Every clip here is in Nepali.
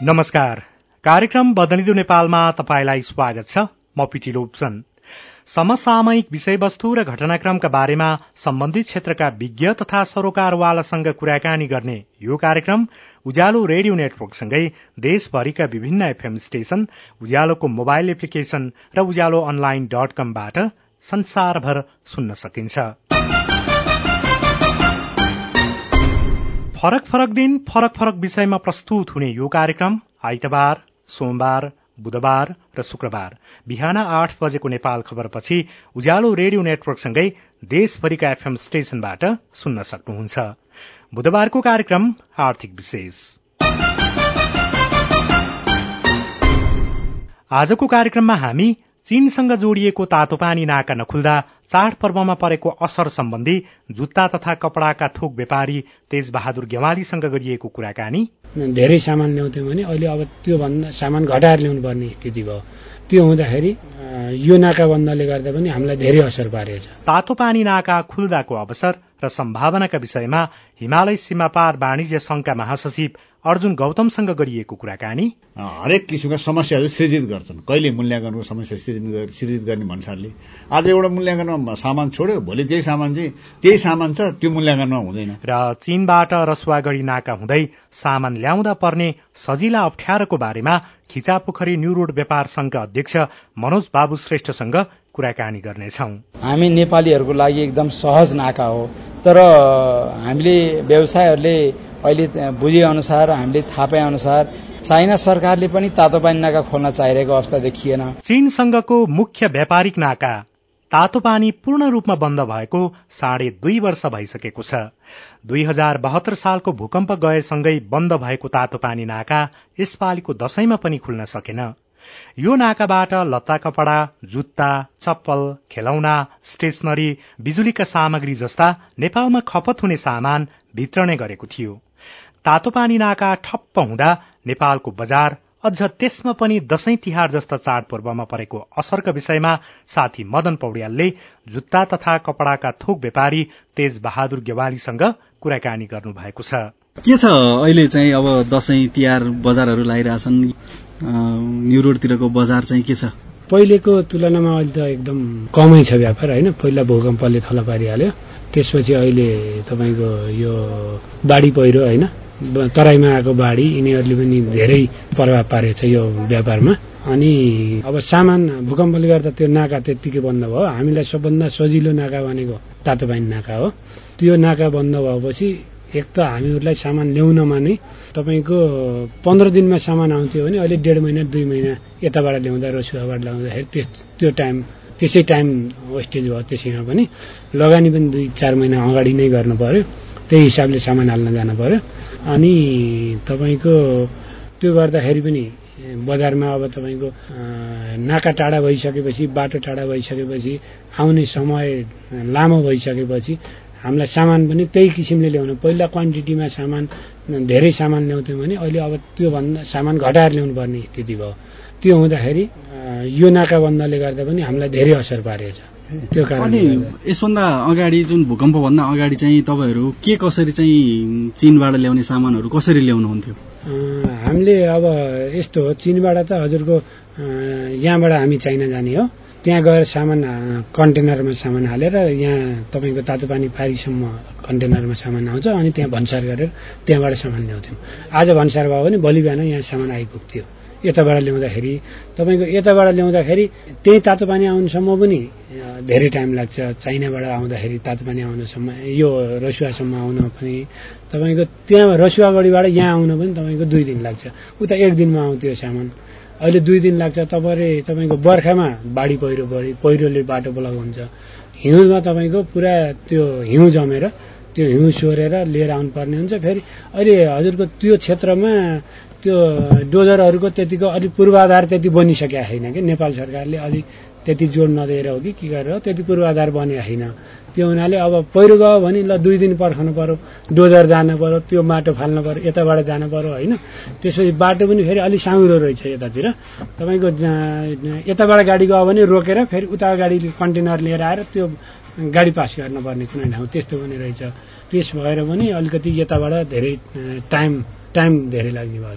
नमस्कार। कार्यक्रम बदलिँदो नेपालमा तपाईलाई स्वागत छ। म पिटी लोप्सन। समसामयिक विषयवस्तु र घटनाक्रमका बारेमा सम्बन्धित क्षेत्रका विज्ञ तथा सरोकारवालासँग कुराकानी गर्ने यो कार्यक्रम उज्यालो रेडियो नेटवर्कसँगै देशभरिका विभिन्न एफएम स्टेशन, उज्यालोको मोबाइल एप्लिकेशन र उज्यालो online.com बाट संसारभर सुन्न सकिन्छ। फरक फरक दिन फरक फरक विषयमा प्रस्तुत हुने यो कार्यक्रम आइतबार, सोमबार, बुधबार र शुक्रबार बिहान 8 बजेको नेपाल खबरपछि उज्यालो रेडियो नेटवर्कसँगै देशभरिका एफएम स्टेशनबाट सुन्न सक्नुहुन्छ। बुधबारको कार्यक्रम आर्थिक विशेष। आजको कार्यक्रममा हामी चीनसँग जोडिएको तातोपानी नाका नखुल्दा चाडपर्वमा परेको असर सम्बन्धी जुत्ता तथा कपड़ाका थोक व्यापारी तेजबहादुर गेवालीसँग गरिएको कुराकानी। धेरै सामान ल्याउँथ्यौं भने अहिले अब त्यो भन्दा सामान घटाएर ल्याउनु पर्ने स्थिति भयो। त्यो हुँदाखेरि यो नाका बन्दले गर्दा पनि हामीलाई धेरै असर पारेछ। तातोपानी नाका खुल्दाको अवसर र सम्भावनाका विषयमा हिमालय सीमापार वाणिज्य संघका महासचिव अर्जुन गौतमसँग गरिएको कुराकानी। हरेक किसिमका समस्याहरू सृजित गर्छन्। कहिले मूल्याङ्कनको समस्या सृजित गर्ने भन्सारले आज एउटा मूल्याङ्कनमा सामान छोड्यो, भोलि त्यही सामान छ, त्यो मूल्याङ्कनमा हुँदैन। र चीनबाट रसुवागढी नाका हुँदै सामान ल्याउँदा पर्ने सजिला अप्ठ्यारोको बारेमा खिचापोखरी न्यू रोड व्यापार संघका अध्यक्ष मनोज बाबु श्रेष्ठसँग कुराकानी गर्नेछौं। हामी नेपालीहरूको लागि एकदम सहज नाका हो, तर हामीले व्यवसायहरूले अहिले बुझे अनुसार, हामीले थाहा पाए अनुसार चाइना सरकारले पनि तातोपानी नाका खोल्न चाहिरहेको अवस्था देखिएन। चीनसँगको मुख्य व्यापारिक नाका तातोपानी पूर्ण रूपमा बन्द भएको 2.5 वर्ष भइसकेको छ। 2072 सालको भूकम्प गएसँगै बन्द भएको तातोपानी नाका यसपालिको दशैंमा पनि खुल्न सकेन। यो नाकाबाट लत्ता कपड़ा, जुत्ता, चप्पल, खेलौना, स्टेशनरी, बिजुलीका सामग्री जस्ता नेपालमा खपत हुने सामान भित्रने गरेको थियो। तातोपानी नाका ठप्प हुँदा नेपालको बजार अझ त्यसमा पनि दशैं तिहार जस्ता चाडपर्वमा परेको असरका विषयमा साथी मदन पौड्यालले जुत्ता तथा कपड़ाका थोक व्यापारी तेजबहादुर गेवालीसँग कुराकानी गर्नु भएको छ। के छ अहिले चाहिँ अब दशैं तिहार बजारहरू लागिरहेछन्, न्यू रोडतिरको बजार चाहिँ के छ? पहिलेको तुलनामा अहिले त एकदम कमै छ व्यापार हैन। पहिला भूकम्पले थला पारिहाल्यो, त्यसपछि अहिले तपाईको यो बाढी पहिरो हैन, तराईमा आएको बाढी, यिनीहरूले पनि धेरै प्रभाव पारेछ यो व्यापारमा। अनि अब सामान भूकम्पले गर्दा त्यो नाका त्यतिकै बन्द भयो। हामीलाई सबभन्दा सजिलो नाका भनेको तातोपानी नाका हो। त्यो नाका बन्द भएपछि एक त हामीहरूलाई सामान ल्याउनमा नै तपाईको 15 दिनमा सामान आउँथ्यो भने अहिले 1.5 महिना 2 महिना यताबाट ल्याउँदा रसुवाबाट ल्याउँदाखेरि त्यसै टाइम वेस्टेज भयो। त्यसैमा पनि लगानी पनि 2-4 महिना अगाडि नै गर्नु पर्यो। त्यही हिसाबले सामान हाल्न जानु पर्यो। अनि तपाईको त्यो गर्दाखेरि पनि बजारमा अब तपाईको नाका टाढा भइसकेपछि, बाटो टाढा भइसकेपछि, आउने समय लामो भइसकेपछि हामीलाई सामान पनि त्यही किसिमले ल्याउनु। पहिला क्वान्टिटीमा सामान धेरै सामान ल्याउँथ्यौं भने अहिले अब त्यो भन्दा सामान घटाएर ल्याउनु पर्ने स्थिति भयो। त्यो हुँदाखेरि यो नाका बन्दले गर्दा पनि हामीलाई धेरै असर पारेछ। त्यो कारण अनि यसभन्दा अगाडि जुन भूकम्प भन्दा अगाडि चाहिँ तपाईहरु के कसरी चाहिँ चीनबाट ल्याउने सामानहरू कसरी ल्याउनुहुन्थ्यो? हामीले अब यस्तो हो, चीनबाट त हजुरको यहाँबाट हामी चाइना जाने हो, त्यहाँ गएर सामान कन्टेनरमा सामान हालेर यहाँ तपाईको तातोपानी पारीसम्म कन्टेनरमा सामान आउँछ। अनि त्यहाँ भन्सार गरेर त्यहाँबाट सामान ल्याउँथ्यौं। आज भन्सार भयो भने भोलि बिहान यहाँ सामान आइपुग्थ्यो। यताबाट ल्याउँदाखेरि तपाईको त्यही तातोपानी आउनुसम्म पनि धेरै टाइम लाग्छ। चाइनाबाट आउँदाखेरि तातोपानी आउनुसम्म, यो रसुवासम्म आउन पनि तपाईको त्यहाँ रसुवागढीबाट यहाँ आउन पनि तपाईको 2 दिन लाग्छ। उता 1 दिनमा आउँथ्यो सामान, अहिले 2 दिन लाग्छ। तपाईको बर्खामा बाढी पहिरोले बाटो ब्लक हुन्छ। हिउँमा तपाईको पुरा त्यो हिउँ जमेर त्यो हिउँ सोरेर लिएर आउनु पर्ने हुन्छ। फेरि अहिले हजुरको त्यो क्षेत्रमा त्यो डोजरहरूको त्यतिको अलि पूर्वाधार त्यति बनिसकेका छैन कि नेपाल सरकारले अलि त्यति जोड नदिएर हो कि के गरेर हो, त्यति पूर्वाधार बनेको छैन। त्यो हुनाले अब पहिरो गयो भने ल 2 दिन पर्खनु पर्यो, डोजर जानु पर्यो, त्यो माटो फाल्नु पर्यो, यताबाट जानु पर्यो हैन। त्यसपछि बाटो पनि फेरि अलि साँघुरो रहेछ यतातिर। तपाईको यताबाट गाडी गयो भने रोकेर फेरि उता गाडी कन्टेनर लिएर आएर त्यो गाडी पास गर्नुपर्ने कुनै ठाउँ त्यस्तो पनि रहेछ। त्यस भएर पनि अलिकति यताबाट धेरै टाइम धेरै लाग्ने भएको छ।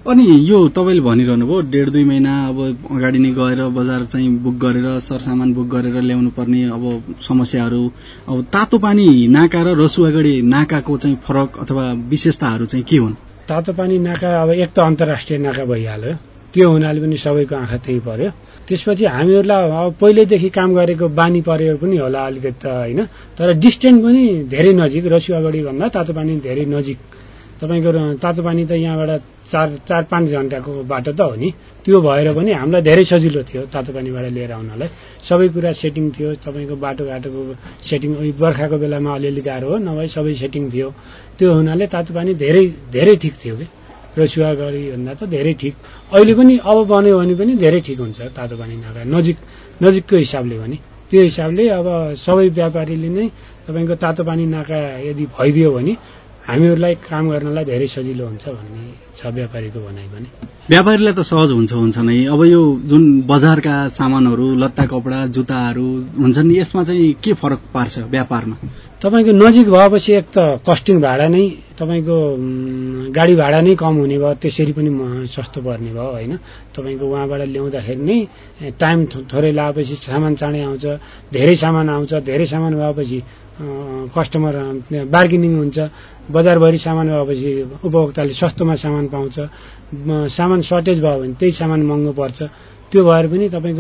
अनि यो तपाईँले भनिरहनु भयो 1.5-2 महिना अब अगाडि नै गएर बजार चाहिँ बुक गरेर सरसामान बुक गरेर ल्याउनु पर्ने अब समस्याहरू। अब तातोपानी नाका र रसुवागढी नाकाको चाहिँ फरक अथवा विशेषताहरू चाहिँ के हुन्? तातोपानी नाका अब एक त अन्तर्राष्ट्रिय नाका भइहाल्यो, त्यो हुनाले पनि सबैको आँखा त्यही पर्यो। त्यसपछि हामीहरूलाई अब पहिल्यैदेखि काम गरेको बानी परेर पनि होला अलिकति त होइन, तर डिस्टेन्स पनि धेरै नजिक, रसुवागढी भन्दा तातोपानी धेरै नजिक। तपाईँको तातोपानी त यहाँबाट 4-5 घण्टाको बाटो त हो नि, त्यो भएर पनि हामीलाई धेरै सजिलो थियो तातोपानीबाट लिएर आउनलाई। सबै कुरा सेटिङ थियो, तपाईँको बाटोघाटोको सेटिङ बर्खाको बेलामा अलिअलि गाह्रो हो, नभए सबै सेटिङ थियो। त्यो हुनाले तातोपानी धेरै धेरै ठिक थियो कि रसुवागढी भन्दा त धेरै ठिक। अहिले पनि अब बन्यो भने पनि धेरै ठिक हुन्छ तातोपानी नाका नजिकको हिसाबले भने। त्यो हिसाबले अब सबै व्यापारीले नै तपाईँको तातोपानी नाका यदि भइदियो भने हामीहरूलाई काम गर्नलाई धेरै सजिलो हुन्छ भन्ने छ व्यापारीको भनाइ पनि। व्यापारीलाई त सहज हुन्छ नै। अब यो जुन बजारका सामानहरू, लत्ता कपडा जुत्ताहरू हुन्छन्, यसमा चाहिँ के फरक पार्छ व्यापारमा? तपाईँको नजिक भएपछि एक त कस्टिङ भाडा नै, तपाईँको गाडी भाडा नै कम हुने भयो, त्यसरी पनि सस्तो पर्ने भयो होइन। तपाईँको उहाँबाट ल्याउँदाखेरि नै टाइम थोरै लागेपछि सामान चाँडै आउँछ, धेरै सामान आउँछ। धेरै सामान भएपछि कस्टमर बार्गेनिङ हुन्छ, बजारभरि सामान भएपछि उपभोक्ताले सस्तोमा सामान पाउँछ। सामान सर्टेज भयो भने त्यही सामान महँगो पर्छ। त्यो भएर पनि तपाईँको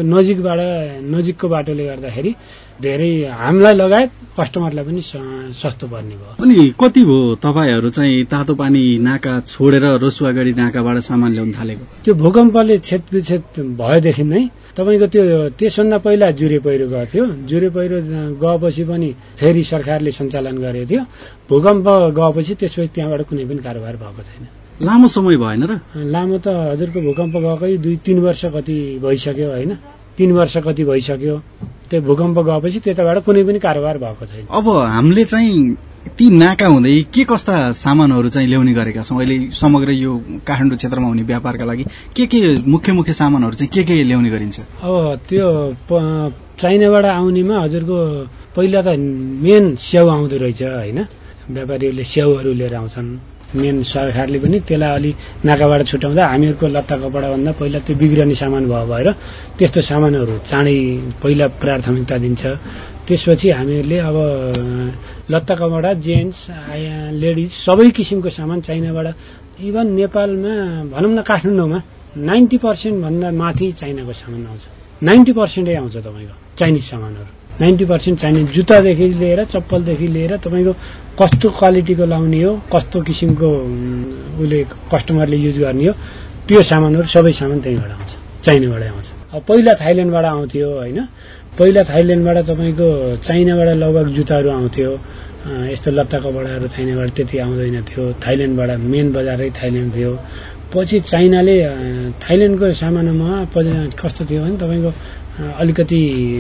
नजिकको बाटोले गर्दाखेरि धेरै हामीलाई लगायत कस्टमरलाई पनि सस्तो पर्ने भयो। अनि कति भयो तपाईँहरू चाहिँ तातोपानी नाका छोडेर रसुवागढी नाकाबाट सामान ल्याउन थालेको? त्यो भूकम्पले क्षतविक्षत भएदेखि नै तपाईँको त्यसभन्दा पहिला जुरे पहिरो गएको थियो। जुरे पहिरो गएपछि पनि फेरि सरकारले सञ्चालन गरेको थियो। भूकम्प गएपछि त्यसपछि त्यहाँबाट कुनै पनि कारोबार भएको छैन। लामो समय भएन र? लामो त हजुरको भूकम्प गएकै 2-3 वर्ष कति भइसक्यो होइन, 3 वर्ष कति भइसक्यो। त्यो भूकम्प गएपछि त्यताबाट कुनै पनि कारोबार भएको छैन। अब हामीले चाहिँ ती नाका हुँदै के कस्ता सामानहरू चाहिँ ल्याउने गरेका छौँ अहिले समग्र यो काठमाडौँ क्षेत्रमा हुने व्यापारका लागि? के मुख्य सामानहरू चाहिँ के ल्याउने गरिन्छ? अब त्यो चाइनाबाट आउनेमा हजुरको पहिला त मेन स्याउ आउँदो रहेछ होइन। व्यापारीहरूले स्याउहरू लिएर आउँछन्। मेन सरकारले पनि त्यसलाई अलि नाकाबाट छुट्याउँदा हामीहरूको लत्ता कपडाभन्दा पहिला त्यो बिग्रने सामान भएर त्यस्तो सामानहरू चाँडै पहिला प्राथमिकता दिन्छ। त्यसपछि हामीहरूले अब लत्ता कपडा, जेन्ट्स, लेडिज सबै किसिमको सामान चाइनाबाट, इभन नेपालमा भनौँ न काठमाडौँमा 90% भन्दा माथि चाइनाको सामान आउँछ। 90% आउँछ तपाईँको चाइनिज सामानहरू। 90% चाइनिज, जुत्तादेखि लिएर चप्पलदेखि लिएर तपाईँको कस्तो क्वालिटीको लाउने हो, कस्तो किसिमको उसले कस्टमरले युज गर्ने हो, त्यो सामानहरू सबै सामान त्यहीँबाट आउँछ, चाइनाबाट आउँछ। अब पहिला थाइल्यान्डबाट आउँथ्यो होइन। पहिला थाइल्यान्डबाट तपाईँको चाइनाबाट लगभग जुत्ताहरू आउँथ्यो, यस्तो लत्ता कपडाहरू चाइनाबाट त्यति आउँदैन थियो। थाइल्यान्डबाट मेन बजारै थाइल्यान्ड थियो। पछि चाइनाले थाइल्यान्डको सामानमा कस्तो थियो भने तपाईँको अलिकति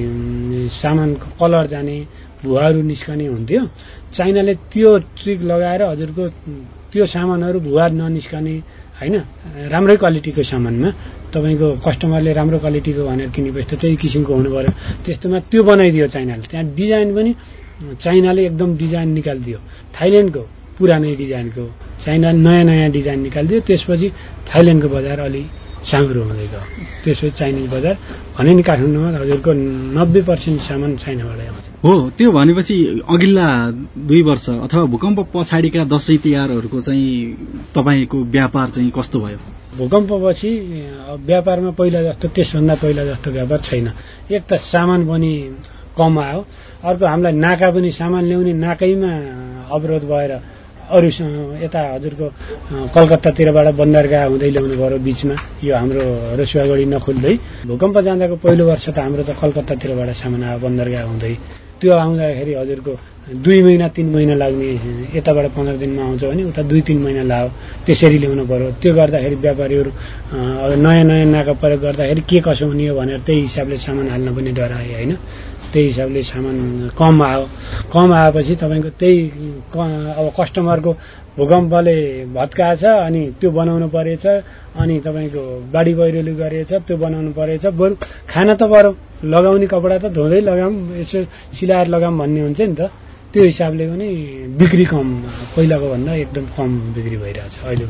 सामानको कलर जाने, भुवाहरू निस्कने हुन्थ्यो। चाइनाले त्यो ट्रिक लगाएर हजुरको त्यो सामानहरू भुवा ननिस्कने होइन, राम्रै क्वालिटीको सामानमा तपाईँको कस्टमरले राम्रो क्वालिटीको भनेर किनेपछि त त्यही किसिमको हुनु पर्यो। त्यस्तोमा त्यो बनाइदियो चाइनाले। त्यहाँ डिजाइन पनि चाइनाले एकदम डिजाइन निकालिदियो, थाइल्यान्डको पुरानै डिजाइनको चाइना नयाँ डिजाइन निकालिदियो। त्यसपछि थाइल्यान्डको बजार अलि साँगुरो हुँदै गयो। त्यसपछि चाइनिज बजार भने नि काठमाडौँमा हजुरको 90% सामान चाइनाबाटै आउँछ। हो, त्यो भनेपछि अघिल्ला 2 वर्ष अथवा भूकम्प पछाडिका दशैं तिहारहरूको चाहिँ तपाईँको व्यापार चाहिँ कस्तो भयो? भूकम्पपछि व्यापारमा पहिला जस्तो, त्यसभन्दा पहिला जस्तो व्यापार छैन। एक त सामान पनि कम आयो, अर्को हामीलाई नाका पनि सामान ल्याउने नाकैमा अवरोध भएर अरू यता हजुरको कलकत्तातिरबाट बन्दरगाह हुँदै ल्याउनु पर्यो बिचमा। यो हाम्रो रसुवागढी नखुल्दै भूकम्प जाँदाको पहिलो वर्ष त हाम्रो त कलकत्तातिरबाट सामान आयो बन्दरगाह हुँदै। त्यो आउँदाखेरि हजुरको 2 महिना 3 महिना लाग्ने, यताबाट 15 दिनमा आउँछ भने उता 2-3 महिना लाग्यो। त्यसरी ल्याउनु पर्यो। त्यो गर्दाखेरि व्यापारीहरू अब नयाँ नाका प्रयोग गर्दाखेरि के कसो हुने हो भनेर त्यही हिसाबले सामान हाल्न पनि डराए होइन। त्यही हिसाबले सामान कम आयो। कम आएपछि तपाईँको त्यही अब कस्टमरको भूकम्पले भत्काएछ, अनि त्यो बनाउनु परेछ, अनि तपाईँको बाढी पहिरोले गरेछ, त्यो बनाउनु परेछ। बरु खाना त पर्यो, लगाउने कपडा त धुँदै लगाऊँ, यसो सिलाएर लगाऊँ भन्ने हुन्छ नि त। त्यो हिसाबले पनि बिक्री कम, पहिलाको भन्दा एकदम कम बिक्री भइरहेछ अहिले पनि।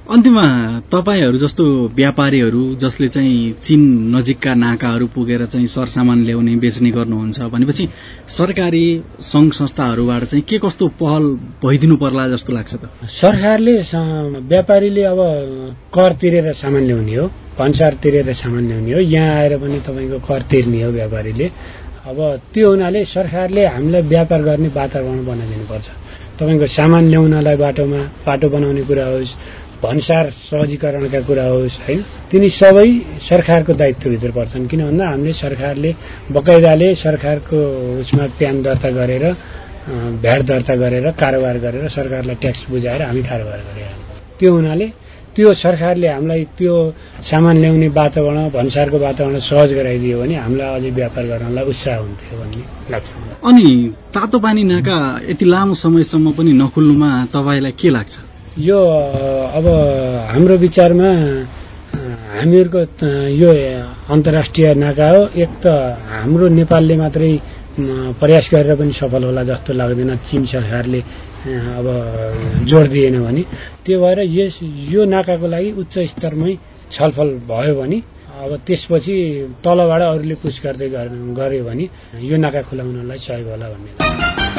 अन्तिममा तपाईहरू जस्तो व्यापारीहरू जसले चाहिँ चीन नजिकका नाकाहरू पुगेर चाहिँ सरसामान ल्याउने बेच्ने गर्नुहुन्छ भनेपछि सरकारी सङ्घ संस्थाहरूबाट चाहिँ के कस्तो पहल भइदिनु पर्ला जस्तो लाग्छ त? सरकारले व्यापारीले अब कर तिरेर सामान ल्याउने हो, भन्सार तिरेर सामान ल्याउने हो, यहाँ आएर पनि तपाईँको कर तिर्ने हो व्यापारीले। अब त्यो हुनाले सरकारले हामीलाई व्यापार गर्ने वातावरण बनाइदिनुपर्छ। तपाईँको सामान ल्याउनलाई बाटो बनाउने कुरा होस्, भन्सार सहजीकरणका कुरा होस्, होइन, तिनी सबै सरकारको दायित्वभित्र पर्छन्। किन भन्दा हामीले सरकारले बकाइदाले सरकारको उसमा प्यान दर्ता गरेर, भ्याट दर्ता गरेर, कारोबार गरेर सरकारलाई ट्याक्स बुझाएर हामी कारोबार गरे। त्यो हुनाले त्यो सरकारले हामीलाई त्यो सामान ल्याउने वातावरण, भन्सारको वातावरण सहज गराइदियो भने हामीलाई अझै व्यापार गर्नलाई उत्साह हुन्थ्यो भन्ने लाग्छ। अनि तातोपानी नाका यति लामो समयसम्म पनि नखुल्नुमा तपाईँलाई के लाग्छ? यो अब हाम्रो विचारमा हामीहरूको यो अन्तर्राष्ट्रिय नाका हो। एक त हाम्रो नेपालले मात्रै प्रयास गरेर पनि सफल होला जस्तो लाग्दैन, चीन सरकारले अब जोड दिएन भने। त्यो भएर यो नाकाको लागि उच्च स्तरमै छलफल भयो भने अब त्यसपछि तलबाट अरूले पुस गर्दै गर्यो भने यो नाका खुलाउनलाई सहयोग होला भन्ने लाग्छ।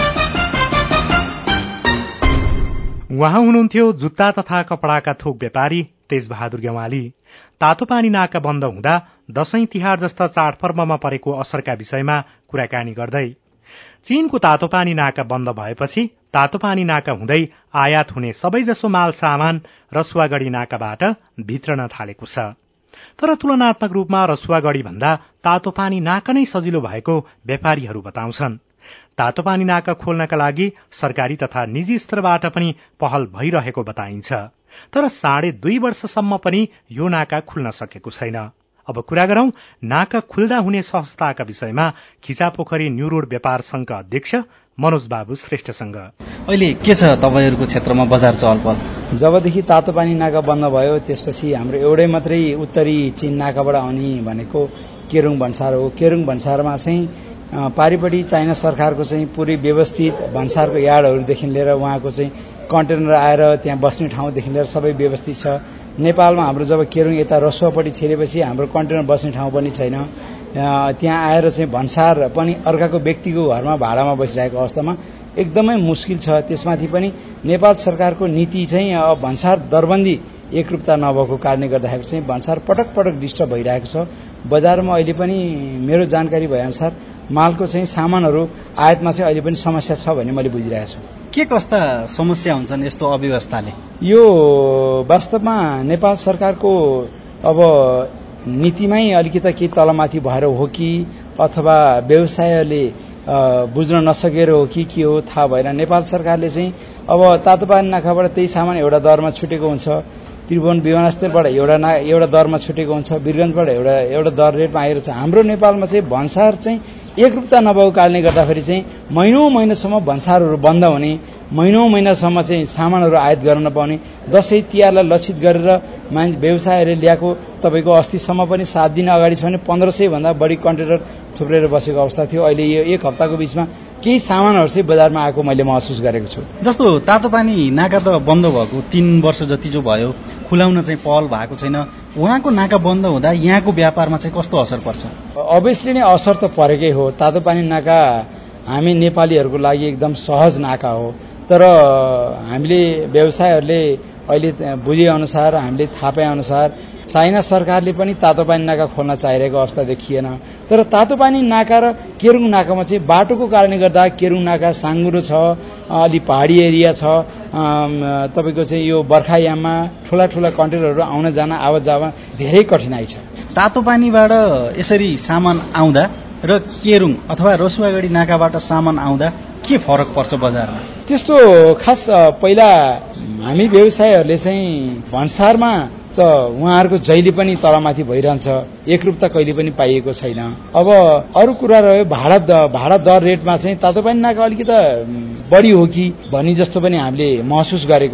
उहाँ हुनुहुन्थ्यो जुत्ता तथा कपडाका थोक व्यापारी तेजबहादुर गेवाली। तातोपानी नाका बन्द हुँदा दशैं तिहार जस्ता चाडपर्वमा परेको असरका विषयमा कुराकानी गर्दै चीनको तातोपानी नाका बन्द भएपछि तातोपानी नाका हुँदै आयात हुने सबैजसो माल सामान रसुवागढ़ी नाकाबाट भित्रन थालेको छ। तर तुलनात्मक रूपमा रसुवागढ़ी भन्दा तातोपानी नाका नै सजिलो भएको व्यापारीहरू बताउँछन्। तातोपानी नाका खोल्नका लागि सरकारी तथा निजी स्तरबाट पनि पहल भइरहेको बताइन्छ। तर 2.5 वर्षसम्म पनि यो नाका खुल्न सकेको छैन। अब कुरा गरौं नाका खुल्दा हुने सहजताका विषयमा खिचापोखरी न्यू रोड व्यापार संघका अध्यक्ष मनोज बाबु श्रेष्ठसँग। अहिले के छ तपाईहरूको क्षेत्रमा बजार चहलपहल? जबदेखि तातोपानी नाका बन्द भयो त्यसपछि हाम्रो एउटै मात्रै उत्तरी चीन नाकाबाट आउने भनेको केरुङ भन्सार हो। केरुङ भन्सारमा चाहिँ पारिपट्टि चाइना सरकारको चाहिँ पुरै व्यवस्थित भन्सारको यार्डहरूदेखि लिएर उहाँको चाहिँ कन्टेनर आएर त्यहाँ बस्ने ठाउँदेखि लिएर सबै व्यवस्थित छ। नेपालमा हाम्रो जब केरुङ यता रसुवापट्टि छिरेपछि हाम्रो कन्टेनर बस्ने ठाउँ पनि छैन। त्यहाँ आएर चाहिँ भन्सार पनि अर्काको व्यक्तिको घरमा भाडामा बसिरहेको अवस्थामा एकदमै मुस्किल छ। त्यसमाथि पनि नेपाल सरकारको नीति चाहिँ भन्सार दरबन्दी एकरूपता नभएको कारणले गर्दाखेरि चाहिँ भन्सार पटक पटक डिस्टर्ब भइरहेको छ। बजारमा अहिले पनि मेरो जानकारी भएअनुसार मालको चाहिँ सामानहरू आयातमा चाहिँ अहिले पनि समस्या छ भन्ने मैले बुझिरहेको छु। के कस्ता समस्या हुन्छन् यस्तो अव्यवस्थाले? यो वास्तवमा नेपाल सरकारको अब नीतिमै अलिकति केही तलमाथि भएर हो कि अथवा व्यवसायले बुझ्न नसकेर हो कि के हो थाहा भएन। नेपाल सरकारले चाहिँ अब तातोपानी नाकाबाट त्यही सामान एउटा दरमा छुटेको हुन्छ, त्रिभुवन विमानस्थलबाट एउटा दरमा छुटेको हुन्छ, वीरगञ्जबाट एउटा दर रेटमा आएको छ। हाम्रो नेपालमा चाहिँ भन्सार चाहिँ एकरूपता नभएको कारणले गर्दाखेरि चाहिँ महिनौं महिनासम्म भन्सारहरू बन्द हुने, महिनौं महिनासम्म चाहिँ सामानहरू आयात गर्न नपाउने, दशैं तिहारलाई लक्षित गरेर व्यवसायहरूले ल्याएको तपाईँको अस्तिसम्म पनि 7 दिन अगाडि छ भने 1500 भन्दा बढी कन्टेनर थुप्रेर बसेको अवस्था थियो। अहिले यो 1 हप्ताको बीचमा केही सामानहरू चाहिँ बजारमा आएको मैले महसुस गरेको छु। जस्तो तातोपानी नाका त बन्द भएको 3 वर्ष जति जो भयो, खुलाउन चाहिँ पहल भएको छैन। उहाँको नाका बन्द हुँदा यहाँको व्यापारमा चाहिँ कस्तो असर पर्छ? अभियसली नै असर त परेकै हो। तातोपानी नाका हामी नेपालीहरूको लागि एकदम सहज नाका हो। तर हामीले व्यवसायहरूले अहिले बुझेअनुसार, हामीले थाहा पाएअनुसार चाइना सरकारले पनि तातोपानी नाका खोल्न चाहिरहेको अवस्था देखिएन। तर तातोपानी नाका र केरुङ नाकामा चाहिँ बाटोको कारणले गर्दा केरुङ नाका साँगुरो छ, अलि पहाडी एरिया छ। तपाईँको चाहिँ यो बर्खायाममा ठुला ठुला कन्टेनरहरू आउन जान आवत जान धेरै कठिनाइ छ। तातोपानीबाट यसरी सामान आउँदा र केरुङ अथवा रसुवागढी नाकाबाट सामान आउँदा के फरक पर्छ बजारमा? त्यस्तो खास पहिला हामी व्यवसायहरूले चाहिँ भन्सारमा त उहाँहरूको जहिले पनि तलमाथि भइरहन्छ, एकरूपता कहिले पनि पाइएको छैन। अब अरू कुरा रह्यो भाडा दर रेटमा चाहिँ तातोपानी नाका अलिकति बढी हो कि भनी जस्तो पनि हामीले महसुस गरेको हो।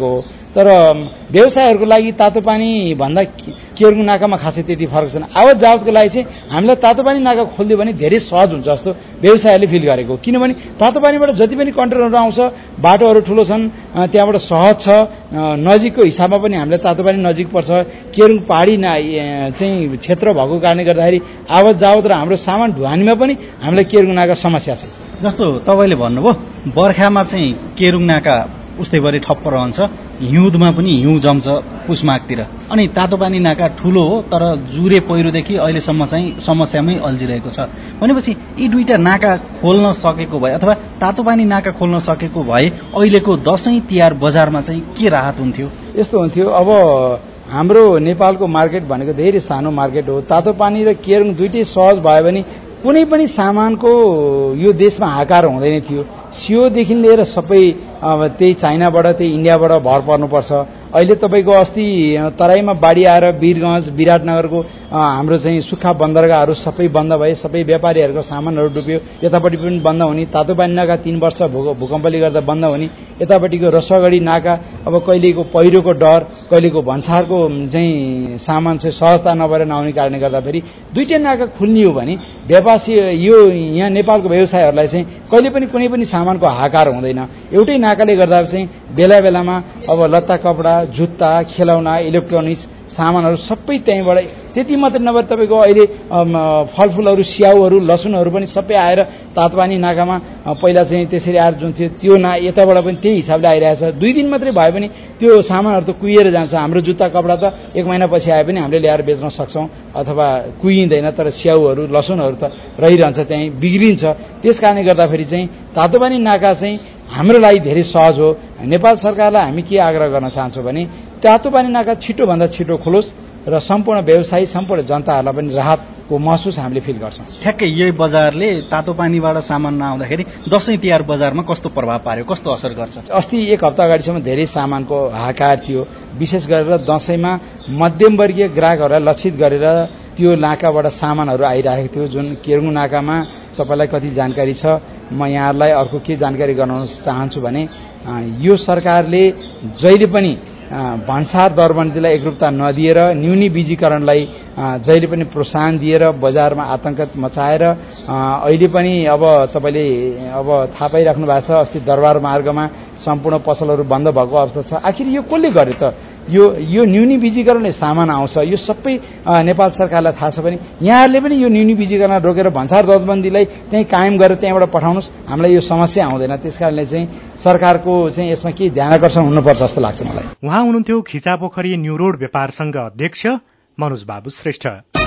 तर व्यवसायहरूको लागि तातो पानी भन्दा केरुङ नाकामा खासै त्यति फरक छैन। आवत जावतको लागि चाहिँ हामीलाई तातो पानी नाका खोलिदियो भने धेरै सहज हुन्छ जस्तो व्यवसायले फिल गरेको। किनभने तातो पानीबाट जति पनि कन्टेनरहरू आउँछ, बाटोहरू ठुलो छन्, त्यहाँबाट सहज छ, नजिकको हिसाबमा पनि हामीलाई तातो पानी नजिक पर्छ। केरुङ पहाडी चाहिँ क्षेत्र भएको कारणले गर्दाखेरि आवत जावत र हाम्रो सामान ढुवानीमा पनि हामीलाई केरुङ नाका समस्या छ। जस्तो तपाईँले भन्नुभयो बर्खामा चाहिँ केरुङ नाका उस्तै गरी ठप्प रहन्छ, हिउँदमा पनि हिउँ जम्छ पुस माघतिर, अनि तातो पानी नाका ठुलो हो तर जुरे पहिरोदेखि अहिलेसम्म चाहिँ समस्यामै अल्झिरहेको छ। भनेपछि यी दुईटा नाका खोल्न सकेको भए अथवा तातो पानी नाका खोल्न सकेको भए अहिलेको दशैं तिहार बजारमा चाहिँ के राहत हुन्थ्यो? यस्तो हुन्थ्यो, अब हाम्रो नेपालको मार्केट भनेको धेरै सानो मार्केट हो। तातो पानी र केरुङ दुईटै सहज भयो भने कुनै पनि सामानको यो देशमा हाकार हुँदैन थियो। सियोदेखि लिएर सबै त्यही चाइनाबाट त्यही इन्डियाबाट भर पर्नुपर्छ। अहिले तपाईँको अस्ति तराईमा बाढी आएर वीरगञ्ज विराटनगरको हाम्रो चाहिँ सुक्खा बन्दरगाहहरू सबै बन्द भए, सबै व्यापारीहरूको सामानहरू डुब्यो। यतापट्टि पनि बन्द हुने, तातो पानी नाका 3 वर्ष भूकम्पले गर्दा बन्द हुने, यतापट्टिको रसुवागढी नाका अब कहिलेको पहिरोको डर, कहिलेको भन्सारको चाहिँ सामान चाहिँ सहजता नभएर नआउने कारणले गर्दाखेरि दुईटै नाका खुल्ने हो भने व्यापारी यो यहाँ नेपालको व्यवसायहरूलाई चाहिँ कहिले पनि कुनै पनि सामानको हाकार हुँदैन। एउटै नाकाले गर्दा चाहिँ बेला बेलामा अब लत्ता कपडा, जुत्ता, खेलौना, इलेक्ट्रोनिक्स सामानहरू सबै त्यहीँबाट, त्यति मात्रै नभएर तपाईँको अहिले फलफुलहरू, स्याउहरू, लसुनहरू पनि सबै आएर तातोपानी नाकामा पहिला चाहिँ त्यसरी आएर जुन थियो त्यो यताबाट पनि त्यही हिसाबले आइरहेछ। 2 दिन मात्रै भयो भने त्यो सामानहरू त कुहिएर जान्छ। हाम्रो जुत्ता कपडा त 1 महिनापछि आए पनि हामीले ल्याएर बेच्न सक्छौँ अथवा कुहिँदैन, तर स्याउहरू, लसुनहरू त रहिरहन्छ, त्यहीँ बिग्रिन्छ। त्यस कारणले गर्दाखेरि चाहिँ तातोपानी नाका चाहिँ हाम्रो लागि धेरै सहज हो। नेपाल सरकारलाई हामी के आग्रह गर्न चाहन्छौँ भने तातोपानी नाका छिटोभन्दा छिटो खोलोस् र सम्पूर्ण व्यवसायी, सम्पूर्ण जनताहरूलाई पनि राहतको महसुस हामीले फिल गर्छौँ। ठ्याक्कै यही बजारले तातो पानीबाट सामान नआउँदाखेरि दशैं तिहार बजारमा कस्तो प्रभाव पार्यो, कस्तो असर गर्छ? अस्ति 1 हप्ता अगाडिसम्म धेरै सामानको हाहाकार थियो। विशेष गरेर दशैंमा मध्यमवर्गीय ग्राहकहरूलाई लक्षित गरेर त्यो नाकाबाट सामानहरू आइरहेको थियो। जुन केरुङ नाकामा तपाईँलाई कति जानकारी छ, म यहाँहरूलाई अर्को के जानकारी गराउन चाहन्छु भने यो सरकारले जहिले पनि भन्सार दरबन्दीलाई एकरूपता नदिएर न्यूनी बीजीकरणलाई जहिले पनि प्रोत्साहन दिएर बजारमा आतंक मचाएर अहिले पनि अब तपाईँले अब थाहा पाइराख्नु भएको छ, अस्ति दरबार मार्गमा सम्पूर्ण पसलहरू बन्द भएको अवस्था छ। आखिर यो कसले गर्यो त? यो न्यूनी बीजीकरणले सामान आउँछ, यो सबै नेपाल सरकारलाई थाहा छ भने यहाँहरूले पनि यो न्यूनी बीजीकरण रोकेर भन्सार दरबन्दीलाई त्यहीँ कायम गरेर त्यहाँबाट पठाउनुहोस्, हामीलाई यो समस्या आउँदैन। त्यसकारणले चाहिँ सरकारको चाहिँ यसमा के ध्यान आकर्षण हुनुपर्छ जस्तो लाग्छ मलाई। उहाँ हुनुहुन्थ्यो खिचापोखरी न्यू रोड व्यापार संघ अध्यक्ष मनोज बाबु श्रेष्ठ।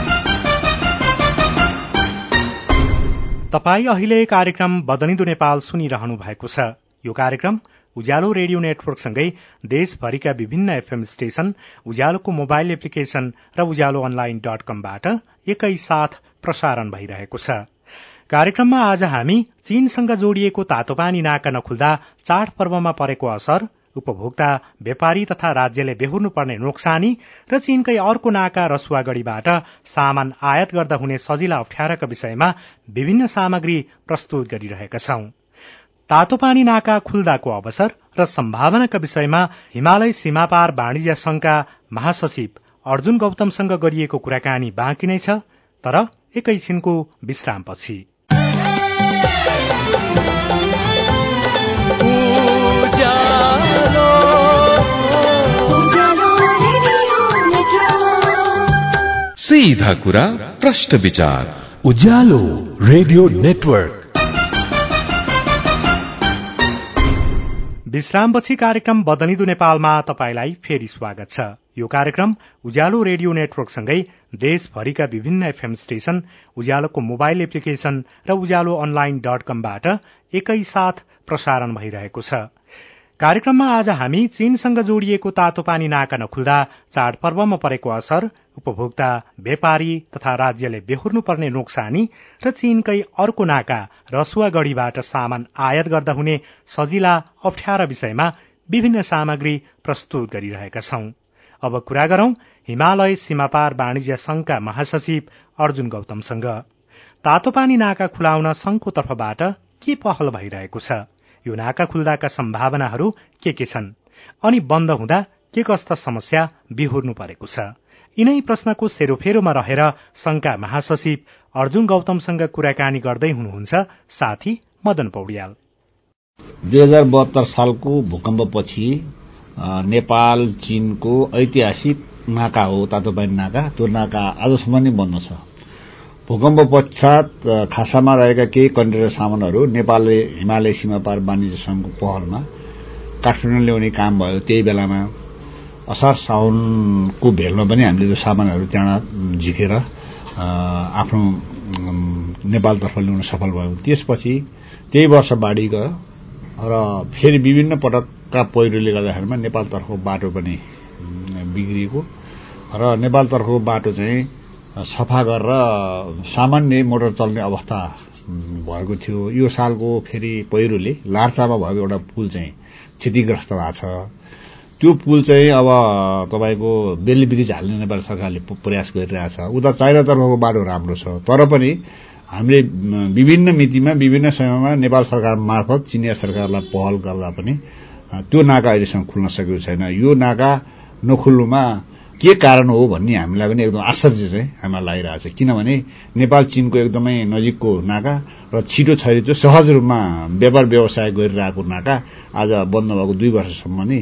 तपाईँ अहिले कार्यक्रम बदलिँदो नेपाल सुनिरहनु भएको छ। यो कार्यक्रम उज्यालो रेडियो नेटवर्कसँगै देशभरिका विभिन्न एफएम स्टेशन, उज्यालोको मोबाइल एप्लिकेशन र उज्यालो online.com-बाट एकैसाथ प्रसारण भइरहेको छ। कार्यक्रममा आज हामी चीनसँग जोडिएको तातोपानी नाका नखुल्दा चाडपर्वमा परेको असर, उपभोक्ता, व्यापारी तथा राज्यले बेहोर्नुपर्ने नोक्सानी र चीनकै अर्को नाका रसुवागढीबाट सामान आयात गर्दा हुने सजिला अप्ठ्याराका विषयमा विभिन्न सामग्री प्रस्तुत गरिरहेका छौं। तातोपानी नाका खुल्दाको अवसर र सम्भावनाका विषयमा हिमालय सीमापार वाणिज्य संघका महासचिव अर्जुन गौतमसँग गरिएको कुराकानी बाँकी नै छ, तर एकैछिनको विश्रामपछि। सीधा कुरा, प्रश्न विचार, उज्यालो रेडियो नेटवर्क। विश्रामपछि कार्यक्रम बदलिँदो नेपालमा तपाईलाई फेरि स्वागत छ। यो कार्यक्रम उज्यालो रेडियो नेटवर्कसँगै देशभरिका विभिन्न एफएम स्टेशन, उज्यालोको मोबाइल एप्लिकेशन र उज्यालो online.com-बाट एकैसाथ प्रसारण भइरहेको छ। कार्यक्रममा आज हामी चीनसँग जोडिएको तातोपानी नाका नखुल्दा चाडपर्वमा परेको असर, उपभोक्ता, व्यापारी तथा राज्यले बेहोर्नुपर्ने नोक्सानी र चीनकै अर्को नाका रसुवागढीबाट सामान आयात गर्दा हुने सजिला अप्ठ्यारा विषयमा विभिन्न सामग्री प्रस्तुत गरिरहेका छौं। अब कुरा गरौं हिमालय सीमापार वाणिज्य संघका महासचिव अर्जुन गौतमसँग। तातोपानी नाका खुलाउन संघको तर्फबाट के पहल भइरहेको छ? यो नाका खुल्दाका सम्भावनाहरू के छन्? अनि बन्द हुँदा के कस्ता समस्या बिहोर्नु परेको छ? यिनै प्रश्नको सेरोफेरोमा रहेर संघका महासचिव अर्जुन गौतमसँग कुराकानी गर्दै हुनुहुन्छ साथी मदन पौड्याल। 2072 सालको भूकम्पपछि नेपाल चीनको ऐतिहासिक नाका हो तातोपानी नाका। त्यो नाका आजसम्म नै बन्द छ। भूकम्प पश्चात खासामा रहेका केही कन्टेनर सामानहरू नेपालले हिमालय सीमापार वाणिज्य संघको पहलमा काठमाडौँ ल्याउने काम भयो। त्यही बेलामा असार साउनको भेलमा पनि हामीले त्यो सामानहरू त्यहाँ झिकेर आफ्नो नेपालतर्फ ल्याउन सफल भयो। त्यसपछि त्यही वर्ष बाढी गयो र फेरि विभिन्न पटकका पहिरोले गर्दाखेरिमा नेपालतर्फको बाटो पनि बिग्रिएको र नेपालतर्फको बाटो चाहिँ सफा गरेर सामान्य मोटर चल्ने अवस्था भएको थियो। यो सालको फेरि पहिरोले लार्चामा भएको एउटा पुल चाहिँ क्षतिग्रस्त भएको छ। त्यो पुल चाहिँ अब तपाईको बेली ब्रिज हाल्ने नेपाल सरकारले प्रयास गरिरहेछ। उता चाइनातर्फको बाटो राम्रो छ, तर पनि हामीले विभिन्न मितिमा विभिन्न समयमा नेपाल सरकार मार्फत चिनिया सरकारलाई पहल गर्दा पनि त्यो नाका अहिलेसम्म खुल्न सकेको छैन। यो नाका नखुल्नुमा के कारण हो भन्ने हामीलाई पनि एकदम आश्चर्य चाहिँ हामीलाई लागिरहेछ। किनभने नेपाल चीनको एकदमै नजिकको नाका र छिटो छरितो सहज रूपमा व्यापार व्यवसाय गरिरहेको नाका आज बन्द भएको 2 वर्षसम्म नै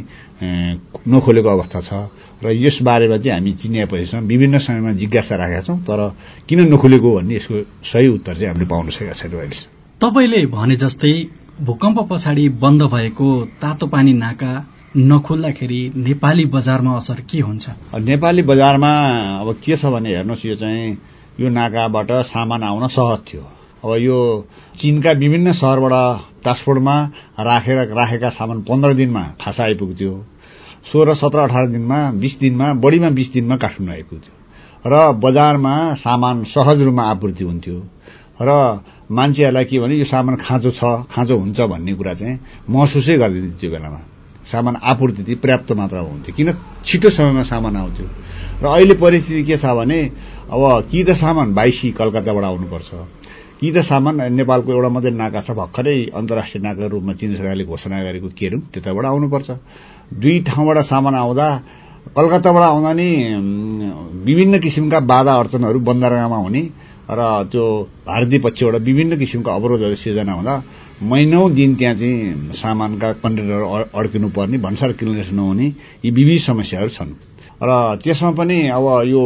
नखोलेको अवस्था छ र यस बारेमा चाहिँ हामी चिनिया प्रशासनमा विभिन्न समयमा जिज्ञासा राखेका छौं, तर किन नखोलेको भन्ने यसको सही उत्तर चाहिँ हामीले पाउन सकेका छैनौँ अहिले। तपाईले भने जस्तै भूकम्प पछाडि बन्द भएको तातोपानी नाका नखोल्दाखेरि नेपाली बजारमा असर के हुन्छ? नेपाली बजारमा अब के छ भने हेर्नुहोस्, यो चाहिँ यो नाकाबाट सामान आउन सहज थियो। अब यो चीनका विभिन्न शहरबाट ट्रान्सपोर्टमा राखेका सामान 15 दिनमा खासा आइपुग्थ्यो। 16, 17, 18 दिनमा 20 दिनमा बढीमा 20 दिनमा काठमाडौँ आइपुग्थ्यो र बजारमा सामान सहज रूपमा आपूर्ति हुन्थ्यो र मान्छेहरूलाई के भने यो सामान खाँचो छ, खाँचो हुन्छ भन्ने कुरा चाहिँ महसुसै गर्दिन्थ्यो। त्यो बेलामा सामान आपूर्ति पर्याप्त मात्रामा हुन्थ्यो, किन छिटो समयमा सामान आउँथ्यो। र अहिले परिस्थिति के छ भने अब कि त सामान बाइसी कलकत्ताबाट आउनुपर्छ, कि त सामान नेपालको एउटा मात्रै नाका छ भर्खरै अन्तर्राष्ट्रिय नाकाको रूपमा चीन सरकारले घोषणा गरेको केरुङ, त्यताबाट आउनुपर्छ। 2 ठाउँबाट सामान आउँदा कलकत्ताबाट आउँदा नि विभिन्न किसिमका बाधा अडचनहरू बन्दरगाहमा हुने र त्यो भारतीय पक्षबाट विभिन्न किसिमका अवरोधहरू सिर्जना हुँदा महिनौं दिन त्यहाँ चाहिँ सामानका कन्टेनर अड्किनु पर्ने, भन्सार क्लियरेन्स नहुने, यी विविध समस्याहरू छन्। र त्यसमा पनि अब यो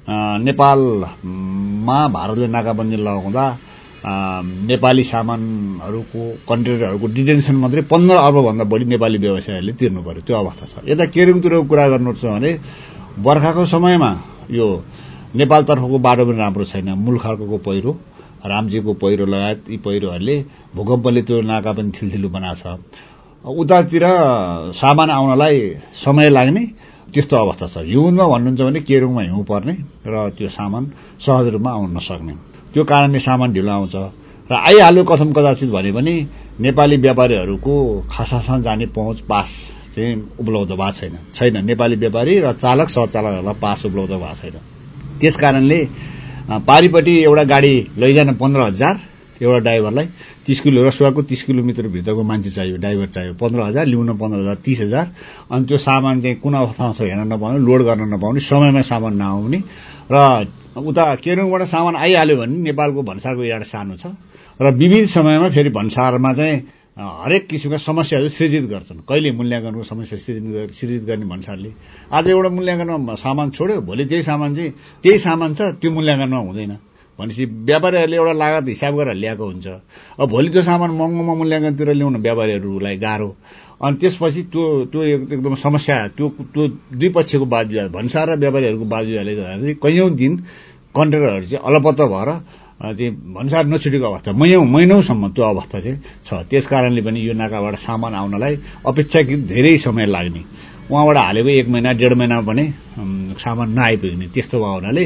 नेपालमा भारतले नाकाबन्दी लगाउँदा नेपाली सामानहरूको कन्टेनरहरूको डिटेन्सन मात्रै 15 अर्ब भन्दा बढी नेपाली व्यवसायीहरूले तिर्नु पर्यो। त्यो अवस्था छ। यता केरुङतिरको कुरा गर्नु छ भने बर्खाको समयमा यो नेपालतर्फको बाटो पनि राम्रो छैन। मुलखर्कको पहिरो, रामजीको पहिरो लगायत यी पहिरोहरूले भूकम्पले त्यो नाका पनि थिलथिलो बनाएको छ। उतातिर सामान आउनलाई समय लाग्ने त्यस्तो अवस्था छ। हिउँदमा भन्नुहुन्छ भने केरुङमा हिउँ पर्ने र त्यो सामान सहज रूपमा आउन नसक्ने, त्यो कारणले सामान ढिलो आउँछ र आइहाल्यो कथम कदाचित भने पनि नेपाली व्यापारीहरूको खासासँग जाने पहुँच पास चाहिँ उपलब्ध भएको छैन। नेपाली व्यापारी र चालक सहचालकहरूलाई पास उपलब्ध भएको छैन। त्यस कारणले पारिपट्टि एउटा गाडी लैजान 15,000 एउटा ड्राइभरलाई 30 किलो रसुवाको 30 किलोमिटर भित्रको मान्छे चाहियो, ड्राइभर चाहियो 15,000, ल्याउन 15,000 30,000। अनि त्यो सामान चाहिँ कुन अवस्थामा छ हेर्न नपाउने, लोड गर्न नपाउने, समयमा सामान नआउने र उता केरुङबाट सामान आइहाल्यो भने नेपालको भन्सारको यार्ड सानो छ र विविध समयमा फेरि भन्सारमा चाहिँ हरेक किसिमका समस्याहरू सृजित गर्छन्। कहिले मूल्याङ्कनको समस्या सृजित गर्ने भन्सारले आज एउटा मूल्याङ्कनमा सामान छोड्यो, भोलि त्यही सामान छ त्यो मूल्याङ्कनमा हुँदैन भनेपछि व्यापारीहरूले एउटा लागत हिसाब गरेर ल्याएको हुन्छ। अब भोलि त्यो सामान महँगोमा मूल्याङ्कनतिर ल्याउन व्यापारीहरूलाई गाह्रो। अनि त्यसपछि त्यो एकदम समस्या, त्यो दुई पक्षको वाद विवाद, भन्सार र व्यापारीहरूको वाद विवादले गर्दाखेरि कैयौं दिन कन्टेनरहरू चाहिँ अलपत्ता भएर चाहिँ भन्सार नछुटेको अवस्था, महिनौसम्म त्यो अवस्था चाहिँ छ। त्यस कारणले पनि यो नाकाबाट सामान आउनलाई अपेक्षाकृत धेरै समय लाग्ने, उहाँबाट हालेको 1 महिना 1.5 महिना पनि सामान नआइपुग्ने, त्यस्तो भयो हुनाले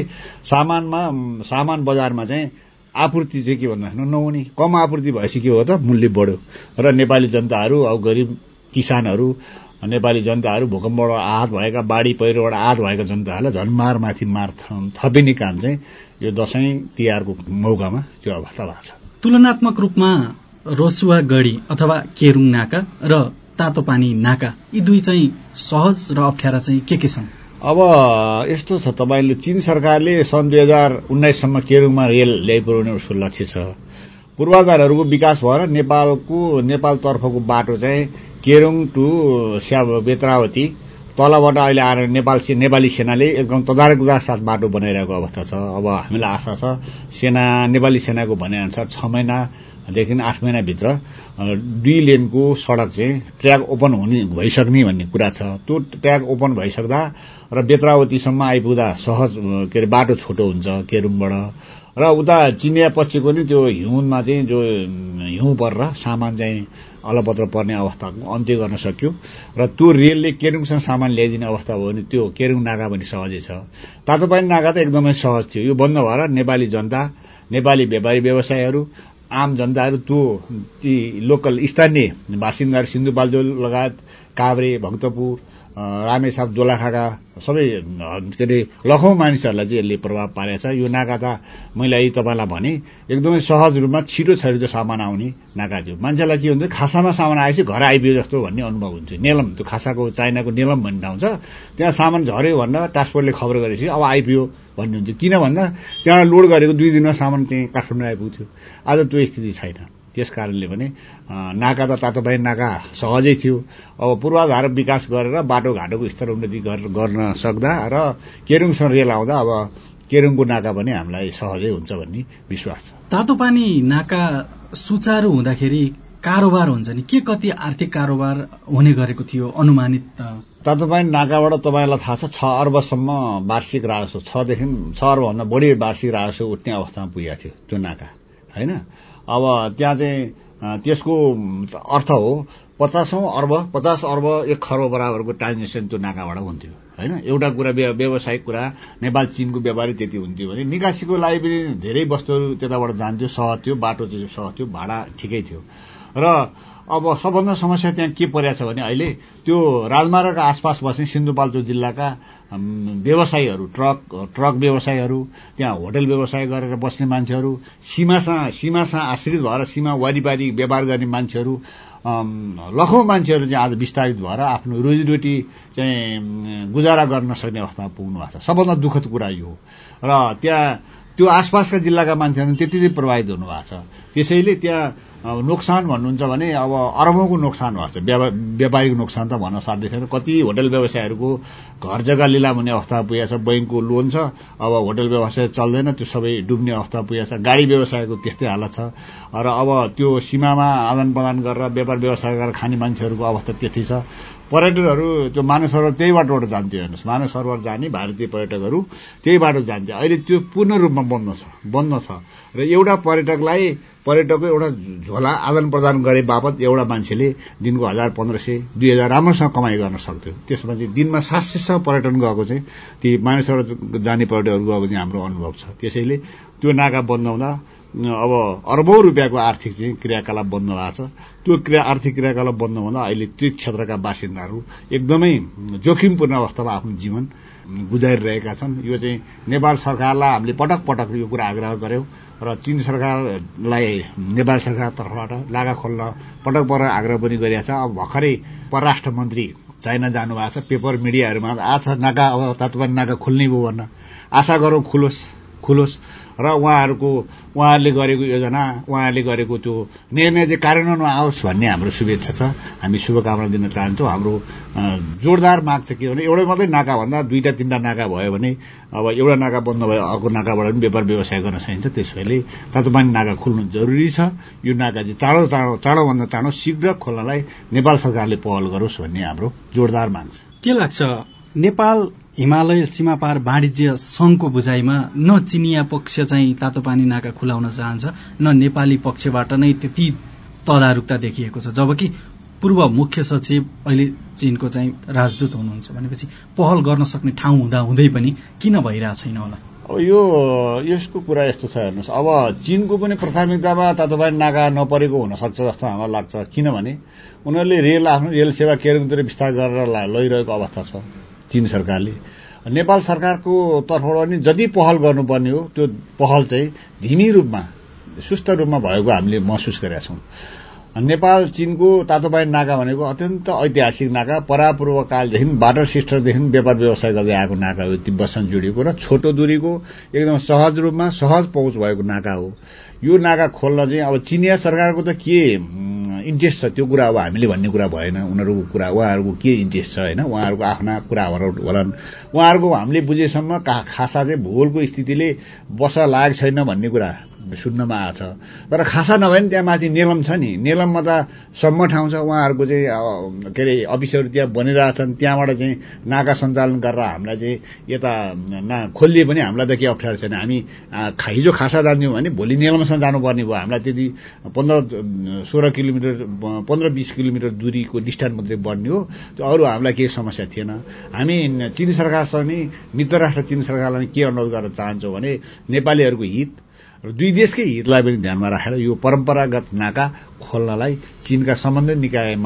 सामान बजारमा चाहिँ आपूर्ति चाहिँ के भन्दाखेरि नहुने, कम आपूर्ति भएपछि के हो त मूल्य बढ्यो र नेपाली जनताहरू अब गरिब किसानहरू, नेपाली जनताहरू भूकम्पबाट आहत भएका, बाढी पहिरोबाट आहत भएका जनताहरूलाई झन् माथि मार थपिने काम चाहिँ यो दशैं तिहारको मौकामा त्यो अवस्था भएको छ। तुलनात्मक रूपमा रसुवा गढी अथवा केरुङ नाका र तातोपानी नाका, यी दुई चाहिँ सहज र अप्ठ्यारा चाहिँ के छन्? अब यस्तो छ, तपाईँले चीन सरकारले सन् 2019 सम्म केरुङमा रेल ल्याइपुर्याउने उसको लक्ष्य छ। पूर्वाधारहरूको विकास भएर नेपालतर्फको बाटो चाहिँ केरुङ टु बेत्रावती तलबाट अहिले आएर नेपाली सेनाले एकदम तदारकका साथ बाटो बनाइरहेको अवस्था छ। अब हामीलाई आशा छ नेपाली सेनाको भनेअनुसार 6 महिनादेखि 8 महिनाभित्र 2 लेनको सडक चाहिँ ट्र्याक ओपन भइसक्ने भन्ने कुरा छ। त्यो ट्र्याक ओपन भइसक्दा र बेत्रावतीसम्म आइपुग्दा सहज बाटो छोटो हुन्छ केरुङबाट, र उता चिनिया पछिको नि त्यो हिउँमा चाहिँ जो हिउँ परेर सामान चाहिँ अलपत्र पर्ने अवस्थाको अन्त्य गर्न सक्यो, र त्यो रेलले केरुङसँग सामान ल्याइदिने अवस्था भयो भने त्यो केरुङ नाका पनि सहजै छ। तातोपानी नाका त एकदमै सहज थियो। यो बन्द भएर नेपाली जनता, नेपाली व्यापारी व्यवसायीहरू, आम जनताहरू, ती लोकल स्थानीय बासिन्दाहरू, सिन्धुपाल्चोक लगायत काभ्रे, भक्तपुर, रामेछाप, दोलखाका सबै लाखौं मानिसहरूलाई चाहिँ यसले प्रभाव पारेको छ। यो नाका त मैले अहिले तपाईँलाई भने एकदमै सहज रूपमा छिटो सामान आउने नाका थियो। मान्छेलाई के हुन्छ, खासामा सामान आएपछि घर आइपुग्यो जस्तो भन्ने अनुभव हुन्छ। नेलम, त्यो खासाको चाइनाको नेलम भन्ने ठाउँ छ, त्यहाँ सामान झऱ्यो भनेर ट्रान्सपोर्टले खबर गरेपछि अब आइपुग्यो भन्ने हुन्छ। किन भन्दा त्यहाँ लोड गरेको 2 दिनमा सामान चाहिँ काठमाडौँ आइपुग्थ्यो। आज त्यो स्थिति छैन। त्यस कारणले भने नाका त तातोपानी नाका सहजै थियो। अब पूर्वाधार विकास गरेर बाटोघाटोको स्तर उन्नति गर्न सक्दा र केरुङसँग रेल आउँदा अब केरुङको नाका पनि हामीलाई सहजै हुन्छ भन्ने विश्वास छ। तातोपानी नाका सुचारू हुँदाखेरि कारोबार हुन्छ नि, के कति आर्थिक कारोबार हुने गरेको थियो अनुमानित? तातोपानी नाकाबाट तपाईँलाई थाहा छ 6 अर्बसम्म वार्षिक राजस्व, 6 अर्बभन्दा बढी वार्षिक राजस्व उठ्ने अवस्थामा पुगेको थियो त्यो नाका, होइन? अब त्यहाँ चाहिँ त्यसको अर्थ हो 50 अर्ब 1 खर्ब बराबरको ट्रान्जेक्सन त्यो नाकाबाट हुन्थ्यो, होइन? एउटा कुरा व्यावसायिक कुरा, नेपाल चीनको व्यापारी त्यति हुन्थ्यो भने निकासीको लागि पनि धेरै वस्तुहरू त्यताबाट जान्थ्यो, सहज थियो, बाटो चाहिँ सहज थियो, भाडा ठिकै थियो। र अब सबभन्दा समस्या त्यहाँ के परेको छ भने अहिले त्यो राजमार्गका आसपास बस्ने सिन्धुपाल्चोक जिल्लाका व्यवसायीहरू, ट्रक व्यवसायीहरू, त्यहाँ होटल व्यवसाय गरेर बस्ने मान्छेहरू, सीमासँग आश्रित भएर सीमा वारिपारी व्यापार गर्ने मान्छेहरू, लाखौं मान्छेहरू चाहिँ आज विस्तारित भएर आफ्नो रोजीरोटी चाहिँ गुजारा गर्न सक्ने अवस्थामा पुग्नु भएको छ। सबभन्दा दुःखद कुरा यो हो। र त्यहाँ त्यो आसपासका जिल्लाका मान्छेहरू त्यति प्रभावित हुनुभएको छ। त्यसैले त्यहाँ नोक्सान भन्नुहुन्छ भने अब अरबौंको नोक्सान भएको छ। व्यापारिक नोक्सान त भन्न साध्य छैन। कति होटल व्यवसायहरूको घर जग्गा लिलाम हुने अवस्था पुगेको छ, बैंकको लोन छ, अब होटल व्यवसाय चल्दैन, त्यो सबै डुब्ने अवस्था पुगेको छ। गाडी व्यवसायको त्यस्तै हालत छ। र अब त्यो सीमामा आदान प्रदान गरेर व्यापार व्यवसाय गरेर खाने मान्छेहरूको अवस्था त्यति छ। पर्यटकहरू त्यो मानस सरोवर त्यही बाटोबाट जान्थ्यो। हेर्नुहोस्, मानस सरोवर जाने भारतीय पर्यटकहरू त्यही बाटो जान्थे। अहिले त्यो पूर्ण रूपमा बन्द छ र एउटा पर्यटकको एउटा झोला आदान प्रदान गरे बापत एउटा मान्छेले दिनको 1000-1500 2000 राम्रोसँग कमाइ गर्न सक्थ्यो। त्यसमा चाहिँ दिनमा 700 पर्यटन गएको चाहिँ ती मानस सरोवर जाने पर्यटकहरू गएको चाहिँ हाम्रो अनुभव छ। त्यसैले त्यो नाका बन्द हुँदा अब अर्बौं रुपियाँको आर्थिक चाहिँ क्रियाकलाप बन्द भएको छ। त्यो आर्थिक क्रियाकलाप बन्द हुँदा अहिले त्यो क्षेत्रका बासिन्दाहरू एकदमै जोखिमपूर्ण अवस्थामा आफ्नो जीवन गुजारिरहेका छन्। यो चाहिँ नेपाल सरकारलाई हामीले पटक पटक यो कुरा आग्रह गर्यौं र चीन सरकारलाई नेपाल सरकार तर्फबाट नाका खोल्न पटक पटक आग्रह पनि गरिएको छ। अब भर्खरै परराष्ट्र मन्त्री चाइना जानुभएको छ। पेपर मिडियाहरूमा आछ नाका, अब तातोपानी नाका खुल्ने भयो भन्न आशा गरौँ खुलोस् र उहाँहरूले गरेको योजना, उहाँहरूले गरेको त्यो निर्णय चाहिँ कार्यान्वयनमा आओस् भन्ने हाम्रो शुभेच्छा छ। हामी शुभकामना दिन चाहन्छौँ। हाम्रो जोरदार माग छ के भने एउटा मात्रै नाका भन्दा 2-3 नाका भयो भने अब एउटा नाका बन्द भयो अर्को नाकाबाट पनि व्यापार व्यवसाय गर्न सकिन्छ। त्यसैले तातोपानी नाका खुल्नु जरुरी छ। यो नाका चाहिँ चाँडोभन्दा चाँडो शीघ्र खोल्नलाई नेपाल सरकारले पहल गरोस् भन्ने हाम्रो जोरदार माग छ। के लाग्छ, नेपाल हिमालय सीमापार वाणिज्य संघको बुझाइमा न चिनिया पक्ष चाहिँ तातोपानी नाका खुलाउन चाहन्छ, न नेपाली पक्षबाट नै त्यति तदारुकता देखिएको छ, जबकि पूर्व मुख्य सचिव अहिले चीनको चाहिँ राजदूत हुनुहुन्छ भनेपछि पहल गर्न सक्ने ठाउँ हुँदै पनि किन भइरहेको छैन होला? अब यसको कुरा यस्तो छ, हेर्नुहोस्, अब चीनको पनि प्राथमिकतामा तातोपानी नाका नपरेको हुन सक्छ जस्तो हामीलाई लाग्छ। किनभने उनीहरूले आफ्नो रेल सेवा केरुङतिर विस्तार गरेर लैरहेको अवस्था छ चीन सरकारले। नेपाल सरकारको तर्फबाट पनि जति पहल गर्नुपर्ने हो त्यो पहल चाहिँ धीमी रूपमा सुस्त रूपमा भएको हामीले महसुस गरेका छौँ। नेपाल चीनको तातोपानी नाका भनेको अत्यन्त ऐतिहासिक नाका, परापूर्व कालदेखि बाटर सिस्टरदेखि व्यापार व्यवसाय गर्दै आएको नाका हो, तिब्बतसँग जोडिएको र छोटो दूरीको एकदम सहज रूपमा सहज पहुँच भएको नाका हो। यो नाका खोल्न चाहिँ अब चिनिया सरकारको त के इन्ट्रेस्ट छ त्यो कुरा अब हामीले भन्ने कुरा भएन, उनीहरूको कुरा, उहाँहरूको के इन्ट्रेस्ट छ होइन, उहाँहरूको आफ्ना कुराहरू होलान्। उहाँहरूको हामीले बुझेसम्म खासा चाहिँ भूगोलको स्थितिले बस्न लायक छैन भन्ने कुरा सुन्नमा आएछ। तर खासा नभए नि त्यहाँ माथि नेलम छ नि, नेलममा त सम्म ठाउँ छ, उहाँहरूको चाहिँ के अरे अफिसहरू त्यहाँ बनिरहेछन्, त्यहाँबाट चाहिँ नाका सञ्चालन गरेर हामीलाई चाहिँ यता खोलिए पनि हामीलाई त के अप्ठ्यारो छैन। हामी हिजो खासा जान्थ्यौँ भने भोलि नेलमसम्म जानुपर्ने भयो, हामीलाई त्यति 15-16 किलोमिटर 15-20 किलोमिटर दूरीको डिस्टेन्स मात्रै बढ्ने हो, त्यो अरू हामीलाई केही समस्या थिएन। हामी चीन सरकारसँग नि मित्र राष्ट्र चीन सरकारलाई के अनुरोध गर्न चाहन्छौँ भने नेपालीहरूको हित र दुई देशकै हितलाई पनि ध्यानमा राखेर यो परम्परागत नाका खोल्नलाई चीनका सम्बन्धित निकाय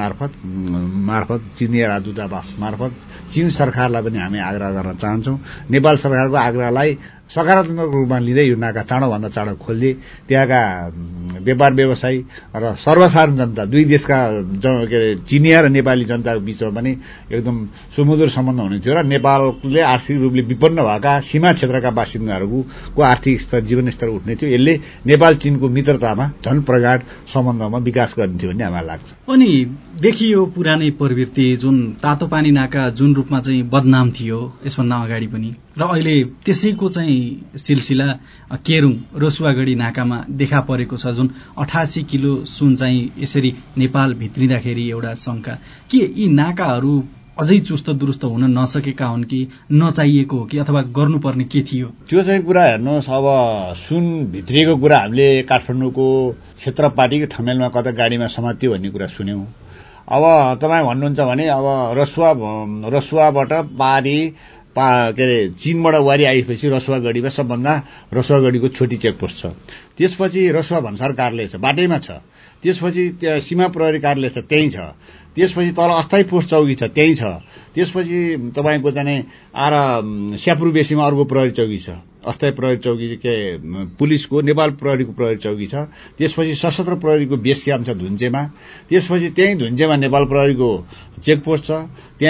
मार्फत चिनिया राजदूतावास मार्फत चीन सरकारलाई पनि हामी आग्रह गर्न चाहन्छौँ। नेपाल सरकारको आग्रहलाई सकारात्मक रूपमा लिँदै यो नाका चाँडोभन्दा चाँडो खोलिदिए त्यहाँका व्यापार व्यवसायी र सर्वसाधारण जनता, दुई देशका के अरे चिनिया र नेपाली जनताको बीचमा पनि एकदम सुमधुर सम्बन्ध हुने थियो र नेपालले आर्थिक रूपले विपन्न भएका सीमा क्षेत्रका बासिन्दाहरूको आर्थिक स्तर, जीवनस्तर उठ्ने थियो। यसले नेपाल चीनको मित्रतामा झन् प्रगाढ सम्बन्धमा विकास गर्ने थियो भन्ने हामीलाई लाग्छ। अनि देखियो पुरानै प्रवृत्ति जुन तातोपानी नाका जुन रूपमा चाहिँ बदनाम थियो यसभन्दा अगाडि पनि, र अहिले त्यसैको चाहिँ सिलसिला केरुङ रसुवागढी नाकामा देखा परेको छ, जुन 88 किलो सुन चाहिँ यसरी नेपाल भित्रिँदाखेरि एउटा शंका के यी नाकाहरू अझै चुस्त दुरुस्त हुन नसकेका हुन् कि नचाहिएको हो कि अथवा गर्नुपर्ने के थियो? त्यो चाहिँ कुरा हेर्नुहोस्, अब सुन भित्रिएको कुरा हामीले काठमाडौँको क्षेत्र पार्टीको ठमेलमा कता गाडीमा समात्यो भन्ने कुरा सुन्यौं। अब तपाईँ भन्नुहुन्छ भने अब रसुवाबाट पारी के अरे चीनबाट वारी आएपछि रसुवागढीमा सबभन्दा रसुवागढीको छोटी चेकपोस्ट छ, त्यसपछि रसुवा भन्सार कार्यालय छ बाटैमा छ, त्यसपछि त्यहाँ सीमा प्रहरी कार्यालय छ त्यही छ, त्यसपछि तल अस्थायी पोस्ट चौकी छ त्यही छ, त्यसपछि तपाईँको चाहिँ आएर स्यापुर बेसीमा अर्को प्रहरी चौकी छ, अस्थायी प्रहरी चौकी के पुलिसको नेपाल प्रहरीको प्रहरी चौकी छ, त्यसपछि सशस्त्र प्रहरीको बेस क्याम्प छ धुन्चेमा, त्यसपछि त्यही धुन्चेमा नेपाल प्रहरीको चेकपोस्ट छ,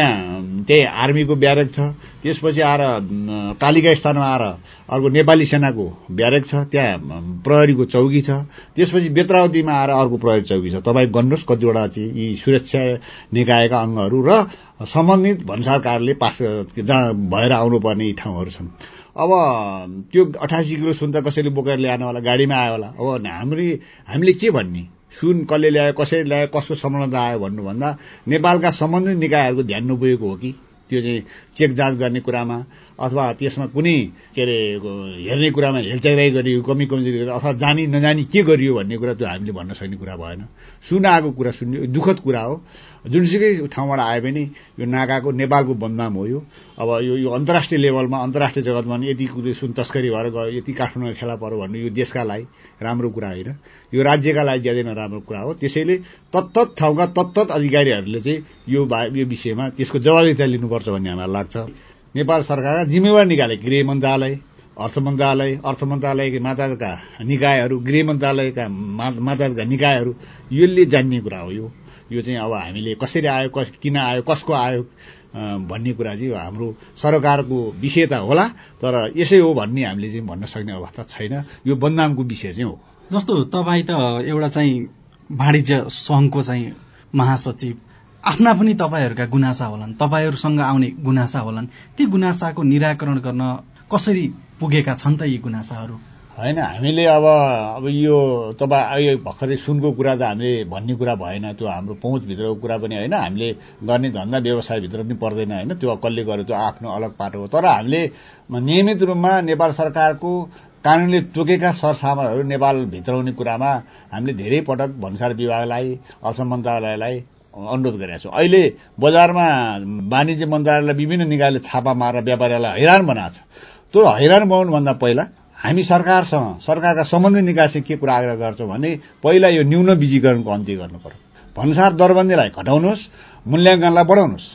त्यही आर्मीको ब्यारेक छ, त्यसपछि आएर कालिका स्थानमा आएर अर्को नेपाली सेनाको ब्यारेक छ, त्यहाँ प्रहरीको चौकी छ, त्यसपछि बेत्रावतीमा आएर अर्को प्रहरी चौकी छ। तपाईँ गर्नुहोस् कतिवटा चाहिँ यी सुरक्षा निकायका अङ्गहरू र सम्बन्धित भन्सार कार्यालय पास जहाँ भएर आउनुपर्ने यी ठाउँहरू छन्। अब त्यो 88 किलो सुन त कसैले बोकेर ल्याएन होला, गाडीमा आयो होला। अब हामीले के भन्ने, सुन कसले ल्यायो, कसरी ल्यायो, कसको संलग्नता आयो भन्नुभन्दा नेपालका सम्बन्धित निकायहरूको ध्यान नपुगेको हो कि त्यो चाहिँ चेक जाँच गर्ने कुरामा अथवा त्यसमा कुनै के अरे हेर्ने कुरामा हेलचाइराई गरियो, कमी कमजोरी अथवा जानी नजानी के गरियो भन्ने कुरा त्यो हामीले भन्न सक्ने कुरा भएन। सुन आएको कुरा सुन्यो, दुःखद कुरा हो। जुनसुकै ठाउँबाट आए पनि यो नाकाको नेपालको बदनाम हो। यो अब यो अन्तर्राष्ट्रिय लेभलमा, अन्तर्राष्ट्रिय जगतमा यति कुरो सुन तस्करी भएर गयो, यति काठमाडौँमा फेला पर्यो भन्नु यो देशका लागि राम्रो कुरा होइन, यो राज्यका लागि ज्यादै नराम्रो कुरा हो। त्यसैले तत्तत ठाउँका तत्तत अधिकारीहरूले चाहिँ यो विषयमा त्यसको जवाबदेही लिनुपर्छ भन्ने हामीलाई लाग्छ। नेपाल सरकारका जिम्मेवार निकाले गृह मन्त्रालय, अर्थ मन्त्रालयका मातहतका निकायहरू, गृह मन्त्रालयका मातहतका निकायहरू, यसले जान्ने कुरा हो। यो चाहिँ अब हामीले कसरी आयो, किन आयो, कसको आयो भन्ने कुरा चाहिँ हाम्रो सरकारको विषय त होला, तर यसै हो भन्ने हामीले चाहिँ भन्न सक्ने अवस्था छैन। यो बदनामको विषय चाहिँ हो। जस्तो तपाईँ त एउटा चाहिँ वाणिज्य सङ्घको चाहिँ महासचिव, आफ्ना पनि तपाईँहरूका गुनासा होलान्, तपाईँहरूसँग आउने गुनासा होलान्, ती गुनासाको निराकरण गर्न कसरी पुगेका छन् त यी गुनासाहरू? होइन, हामीले अब यो तपाईँ भर्खरै सुनको कुरा त हामीले भन्ने कुरा भएन, त्यो हाम्रो पहुँचभित्रको कुरा पनि होइन, हामीले गर्ने धन्दा व्यवसायभित्र पनि पर्दैन होइन, त्यो कसले गर्यो त्यो आफ्नो अलग पाटो हो। तर हामीले नियमित रूपमा नेपाल सरकारको कानुनले तोकेका सरसामानहरू नेपाल भित्राउने कुरामा हामीले धेरै पटक भन्सार विभागलाई, अर्थ मन्त्रालयलाई अनुरोध गरेका छौँ। अहिले बजारमा वाणिज्य मन्त्रालयलाई विभिन्न निकायले छापा मारेर व्यापारीलाई हैरान बनाएको छ। त्यो हैरान बनाउनुभन्दा पहिला हामी सरकारका सम्बन्धित निकायसँग के कुरा आग्रह गर्छौँ भने पहिला यो न्यून बीजीकरणको अन्त्य गर्नु पर्यो। भन्सार दरबन्दीलाई घटाउनुहोस्, मूल्याङ्कनलाई बढाउनुहोस्।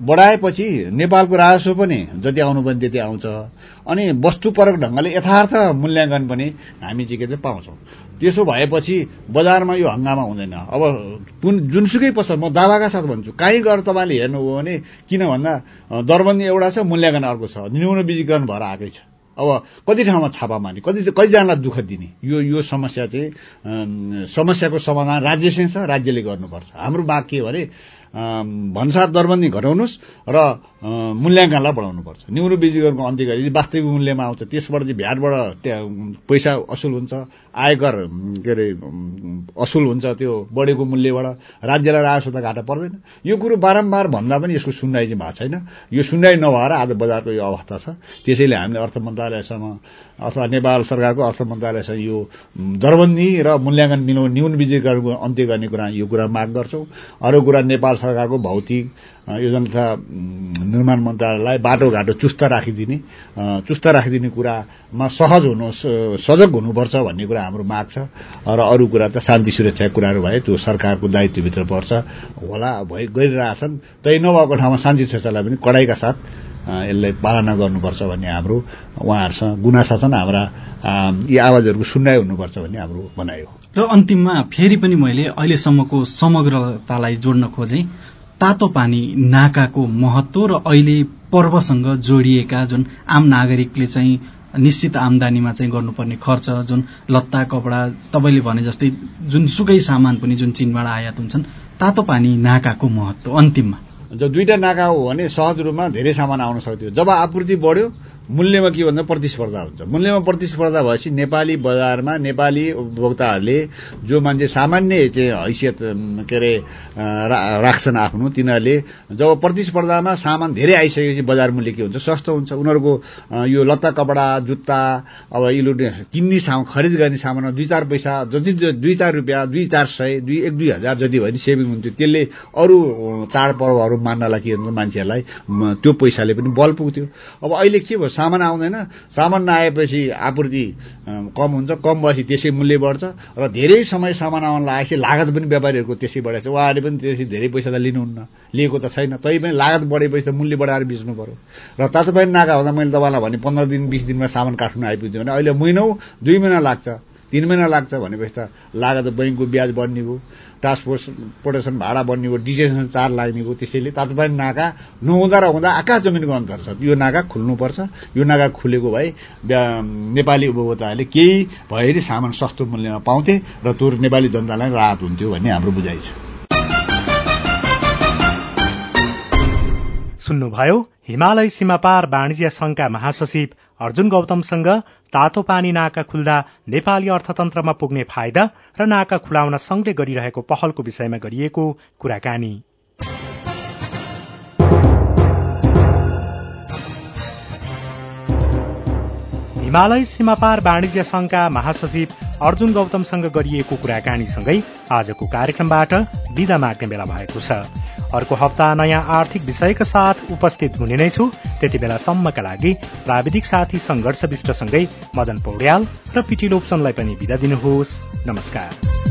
बढाएपछि नेपालको राजस्व पनि जति आउनुपर्ने त्यति आउँछ अनि वस्तुपरक ढंगले यथार्थ मूल्याङ्कन पनि हामी चाहिँ के पाउँछौं। त्यसो भएपछि बजारमा यो हंगामा हुँदैन। अब जुनसुकै पसल म दावाका साथ भन्छु, कहीँ गएर तपाईँले हेर्नुभयो भने किन भन्दा दरबन्दी एउटा छ, मूल्याङ्कन अर्को छ, न्यून बीजीकरण भएर आएकै छ। अब कति ठाउँमा छापा मार्ने, कतिजनालाई दुःख दिने, यो समस्या चाहिँ समस्याको समाधान राज्यसँग छ, राज्यले गर्नुपर्छ। हाम्रो माग के भने भन्सार दरबन्दी घटाउनुहोस् र मूल्याङ्कनलाई बढाउनुपर्छ। न्यून बीजीकरणको अन्त्य गरी वास्तविक मूल्यमा आउँछ, त्यसबाट चाहिँ भ्याटबाट पैसा असुल हुन्छ, आयकर के अरे असुल हुन्छ, त्यो बढेको मूल्यबाट राज्यलाई राजस्व त घाटा पर्दैन। यो कुरो बारम्बार भन्दा पनि यसको सुनवाई चाहिँ भएको छैन। यो सुनवाई नभएर आज बजारको यो अवस्था छ। त्यसैले हामीले अर्थ मन्त्रालयसँग अथवा नेपाल सरकारको अर्थ मन्त्रालयसँग यो दरबन्दी र मूल्याङ्कन मिलाउने न्यून बीजीकरणको अन्त्य गर्ने कुरा यो कुरा माग गर्छौं। अरू कुरा नेपाल सरकारको भौतिक योजना तथा निर्माण मन्त्रालयलाई बाटोघाटो चुस्त राखिदिने कुरामा सजग हुनुपर्छ भन्ने कुरा हाम्रो माग छ। र अरू कुरा त शान्ति सुरक्षाको कुराहरू भए त्यो सरकारको दायित्वभित्र पर्छ होला, गरिरहेछन्। तै नभएको ठाउँमा शान्ति सुरक्षालाई पनि कडाइका साथ यसलाई पालना गर्नुपर्छ भन्ने हाम्रो उहाँहरूसँग गुनासा छन्। हाम्रा यी आवाजहरूको सुन्नाइ हुनुपर्छ भन्ने हाम्रो भनाइ हो। र अन्तिममा फेरि पनि मैले अहिलेसम्मको समग्रतालाई जोड्न खोजेँ। तातो पानी नाकाको महत्व र अहिले पर्वसँग जोडिएका जुन आम नागरिकले चाहिँ निश्चित आमदानीमा चाहिँ गर्नुपर्ने खर्च, जुन लत्ता कपडा तपाईँले भने जस्तै जुनसुकै सामान पनि जुन चीनबाट आयात हुन्छन्, तातो पानी नाकाको महत्व अन्तिममा जब दुईटा नाका हो भने सहज रूपमा धेरै सामान आउन सक्थ्यो। जब आपूर्ति बढ्यो मूल्यमा के भन्दा प्रतिस्पर्धा हुन्छ। मूल्यमा प्रतिस्पर्धा भएपछि नेपाली बजारमा नेपाली उपभोक्ताहरूले जो मान्छे सामान्य चाहिँ हैसियत के अरे राख्छन् आफ्नो, तिनीहरूले जब प्रतिस्पर्धामा सामान धेरै आइसकेपछि बजार मूल्य के हुन्छ, सस्तो हुन्छ। उनीहरूको यो लत्ता कपडा जुत्ता अब किन्ने सामान खरिद गर्ने सामानमा 2-4 पैसा जति 2-4 रुपियाँ 2-400 1-2 हजार जति भयो भने सेभिङ हुन्थ्यो। त्यसले अरू चाडपर्वहरू मान्नलाई के हुन्छ, मान्छेहरूलाई त्यो पैसाले पनि बल पुग्थ्यो। अब अहिले के भयो, सामान आउँदैन, सामान नआएपछि आपूर्ति कम हुन्छ, कम भएपछि त्यसै मूल्य बढ्छ र धेरै समय सामान आउन लागेपछि लागत पनि व्यापारीहरूको त्यसै बढेछ। उहाँहरूले पनि त्यसै धेरै पैसा त लिनुहुन्न, लिएको त छैन, तै पनि लागत बढेपछि त मूल्य बढाएर बेच्नु पर्यो। र तातोपानी नाका हुँदा मैले तपाईँलाई भने 15 दिन 20 दिनमा सामान काट्न आइपुग्यो भने अहिले महिनौ 2 महिना लाग्छ, 3 महिना लाग्छ भनेपछि त लागत बैंकको ब्याज बढ्ने भयो, ट्रान्सपोर्टेसन भाडा बढ्ने भयो, डिटेन्सन चार्ज लाग्ने भयो। त्यसैले तातोपानी नाका नहुँदा र हुँदा आकाश जमिनको अन्तर छ। यो नाका खुल्नुपर्छ। यो नाका खुलेको भए नेपाली उपभोक्ताहरूले केही भएरी सामान सस्तो मूल्यमा पाउँथे र त्यो नेपाली जनतालाई राहत हुन्थ्यो भन्ने हाम्रो बुझाइ छ। सुन्नुभयो हिमालय सीमापार वाणिज्य संघका महासचिव अर्जुन गौतमसँग तातो पानी नाका खुल्दा नेपाली अर्थतन्त्रमा पुग्ने फाइदा र नाका खुलाउन संघले गरिरहेको पहलको विषयमा गरिएको कुराकानी। हिमालय सीमापार वाणिज्य संघका महासचिव अर्जुन गौतमसँग गरिएको कुराकानीसँगै आजको कार्यक्रमबाट बिदा माग्ने बेला भएको छ। अर्को हप्ता नयाँ आर्थिक विषयका साथ उपस्थित हुने नै छु। त्यति बेलासम्मका लागि प्राविधिक साथी संघर्ष विष्टसँगै मदन पौड्याल र पिटी लोप्सनलाई पनि बिदा दिनुहोस्। नमस्कार।